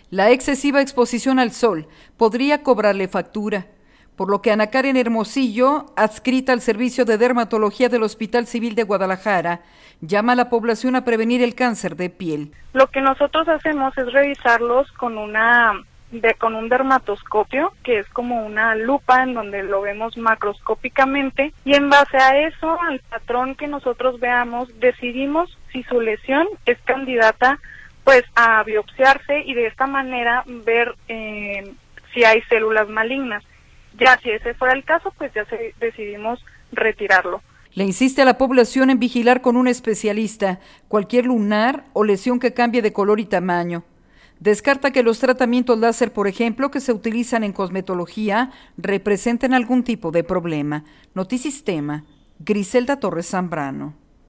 La excesiva exposición al sol podría cobrarle factura, por lo que Ana Karen Hermosillo, adscrita al Servicio de Dermatología del Hospital Civil de Guadalajara, llama a la población a prevenir el cáncer de piel. Lo que nosotros hacemos es revisarlos con un dermatoscopio, que es como una lupa en donde lo vemos macroscópicamente, y en base a eso, al patrón que nosotros veamos, decidimos si su lesión es candidata pues a biopsiarse y de esta manera ver si hay células malignas. Ya si ese fuera el caso, pues ya decidimos retirarlo. Le insiste a la población en vigilar con un especialista cualquier lunar o lesión que cambie de color y tamaño. Descarta que los tratamientos láser, por ejemplo, que se utilizan en cosmetología, representen algún tipo de problema. Notisistema, Griselda Torres Zambrano.